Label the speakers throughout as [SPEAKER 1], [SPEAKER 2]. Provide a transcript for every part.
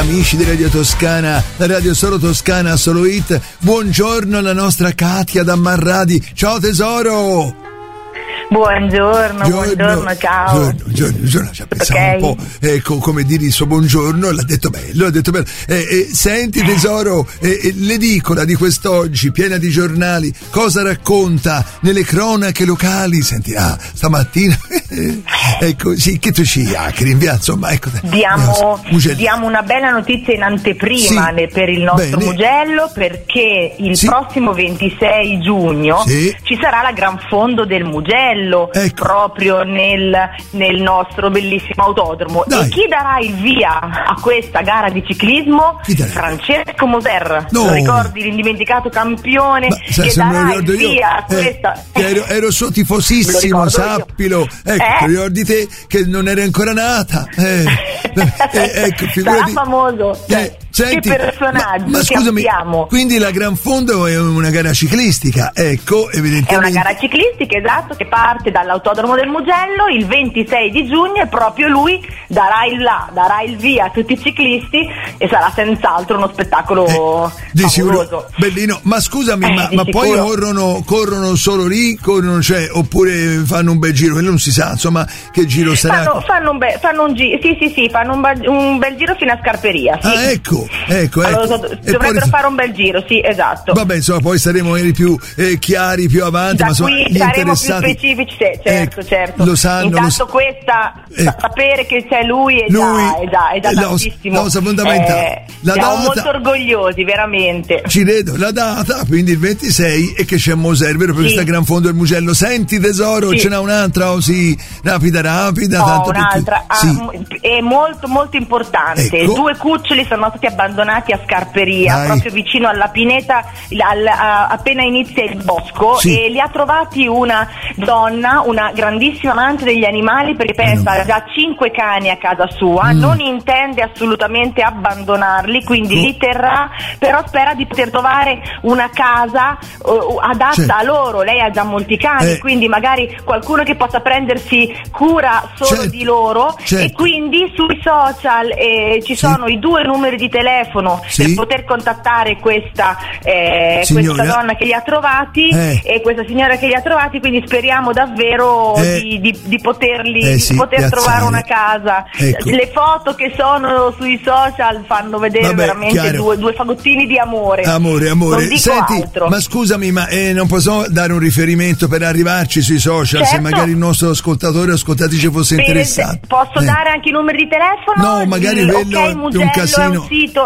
[SPEAKER 1] amici di Radio Toscana, la radio solo Toscana, solo hit. Buongiorno alla nostra Katia da Marradi. Ciao tesoro!
[SPEAKER 2] Buongiorno, ciao.
[SPEAKER 1] Buongiorno, ci ha pensato un po', come dire il suo buongiorno, l'ha detto bello. Senti tesoro, l'edicola di quest'oggi, piena di giornali, cosa racconta nelle cronache locali? Senti, stamattina, ecco, sì, che tu ci rinvia, insomma, ecco.
[SPEAKER 2] Diamo una bella notizia in anteprima per il nostro Mugello, perché il prossimo 26 giugno ci sarà la Gran Fondo del Mugello. Proprio nel nostro bellissimo autodromo. E chi darà il via a questa gara di ciclismo? Francesco Moser, lo ricordi, l'indimenticato campione che darà il via a questa.
[SPEAKER 1] Ero suo tifosissimo, sappilo. Ecco, ricordi te che non eri ancora nata. Ecco,
[SPEAKER 2] sarà famoso.
[SPEAKER 1] Senti,
[SPEAKER 2] che personaggio
[SPEAKER 1] ma scusami,
[SPEAKER 2] abbiamo.
[SPEAKER 1] Quindi la Gran Fondo è una gara ciclistica, ecco, evidentemente.
[SPEAKER 2] È una gara ciclistica, esatto, che parte dall'autodromo del Mugello il 26 di giugno e proprio lui darà il via a tutti i ciclisti e sarà senz'altro uno spettacolo
[SPEAKER 1] di
[SPEAKER 2] favoloso.
[SPEAKER 1] Sicuro, bellino. Ma scusami, ma poi corrono solo lì, oppure fanno un bel giro, quello non si sa, insomma, che giro sarà.
[SPEAKER 2] Fanno un bel giro fino a Scarperia, sì.
[SPEAKER 1] Ecco.
[SPEAKER 2] Allora, dovrebbero fare un bel giro, sì, esatto.
[SPEAKER 1] Vabbè, insomma, poi saremo più chiari più avanti,
[SPEAKER 2] da
[SPEAKER 1] ma insomma,
[SPEAKER 2] qui saremo più specifici, certo.
[SPEAKER 1] Lo sanno.
[SPEAKER 2] Intanto sapere che c'è lui è già tantissimo.
[SPEAKER 1] La cosa fondamentale.
[SPEAKER 2] Siamo molto orgogliosi, veramente.
[SPEAKER 1] Ci vedo, la data, quindi il 26, e che c'è Moser, vero, per questa Gran Fondo del Mugello. Senti tesoro, ce n'è un'altra, rapida, tanto
[SPEAKER 2] un'altra, è molto molto importante.
[SPEAKER 1] Ecco.
[SPEAKER 2] 2 cuccioli sono stati abbandonati a Scarperia, proprio vicino alla pineta, appena inizia il bosco, e li ha trovati una donna, una grandissima amante degli animali, perché pensa ha già 5 cani a casa sua, non intende assolutamente abbandonarli, quindi li terrà, però spera di poter trovare una casa adatta a loro. Lei ha già molti cani, quindi magari qualcuno che possa prendersi cura solo di loro, e quindi sui social ci sono i 2 numeri di telefono per poter contattare questa donna che li ha trovati, e questa signora che li ha trovati, quindi speriamo davvero di poter trovare una casa. Le foto che sono sui social fanno vedere veramente due fagottini di amore. Non dico
[SPEAKER 1] Senti,
[SPEAKER 2] altro.
[SPEAKER 1] ma scusami, ma non possiamo dare un riferimento per arrivarci sui social, se magari il nostro ascoltatore o ascoltatrice fosse interessato?
[SPEAKER 2] Posso dare anche i numeri di telefono?
[SPEAKER 1] No, magari quello
[SPEAKER 2] Mugello
[SPEAKER 1] è un casino.
[SPEAKER 2] È un sito,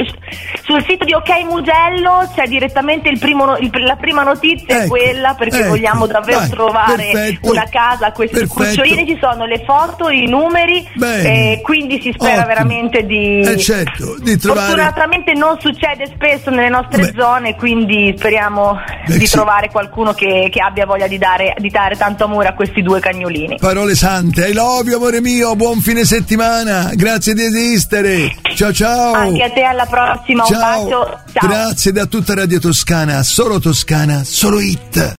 [SPEAKER 2] sul sito di OK Mugello c'è direttamente la prima notizia, è quella, perché vogliamo davvero trovare una casa a questi cucciolini. Ci sono le foto, i numeri, quindi si spera veramente di trovare. Fortunatamente non succede spesso nelle nostre zone, quindi speriamo di trovare qualcuno che abbia voglia di dare tanto amore a questi 2 cagnolini.
[SPEAKER 1] Parole sante, I love you, amore mio, buon fine settimana, grazie di esistere, ciao.
[SPEAKER 2] Anche a te, alla prossima, un bacio, ciao.
[SPEAKER 1] Grazie da tutta Radio Toscana, solo hit.